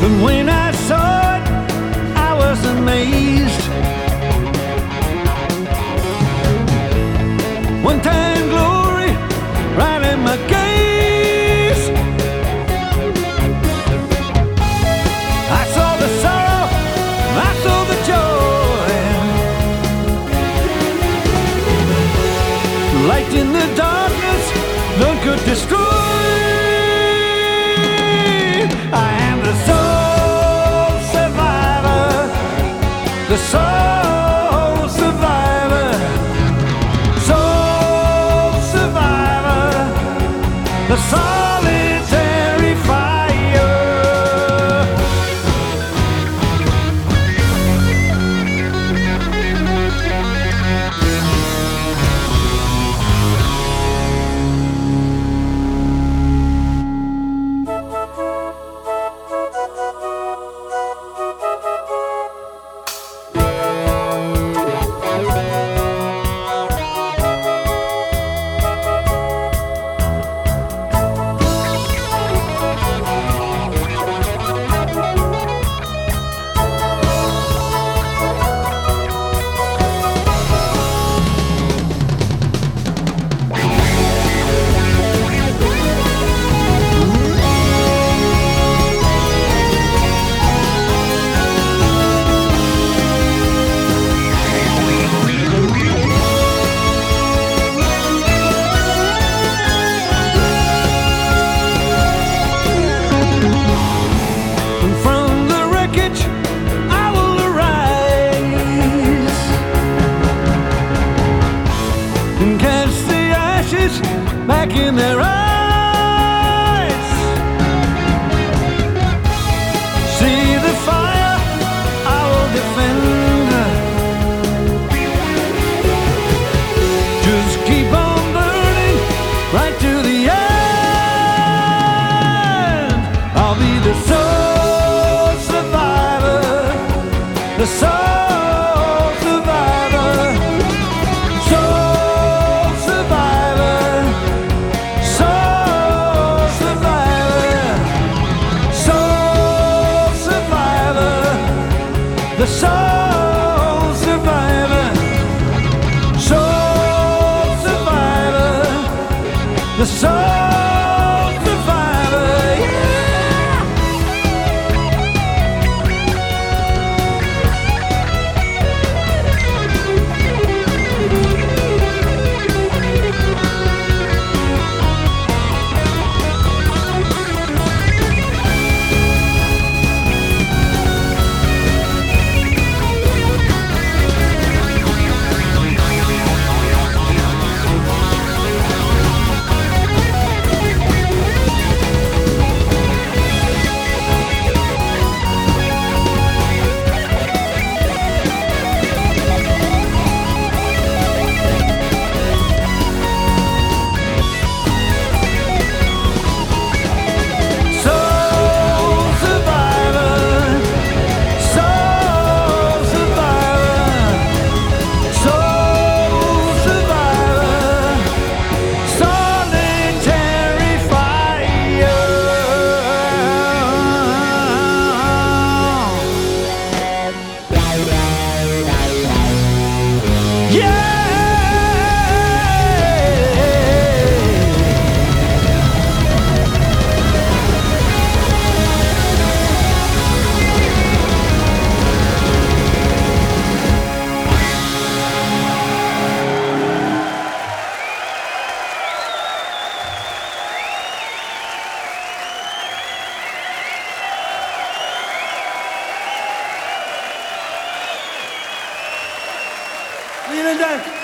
And when I saw it, I was amazed. One time glory right in my gaze. I saw the sorrow, I saw the joy. Light in the darkness, none could destroy. I am the soul survivor, the soul survivor, soul survivor, the solitary fire. Back in their eyes, see the fire, I will defend. Just keep on burning right to the end. I'll be the soul survivor, the soul survivor, soul survivor, soul survivor, soul survivor, the soul survivor, soul survivor, the soul survivor, yeah. Vielen Dank.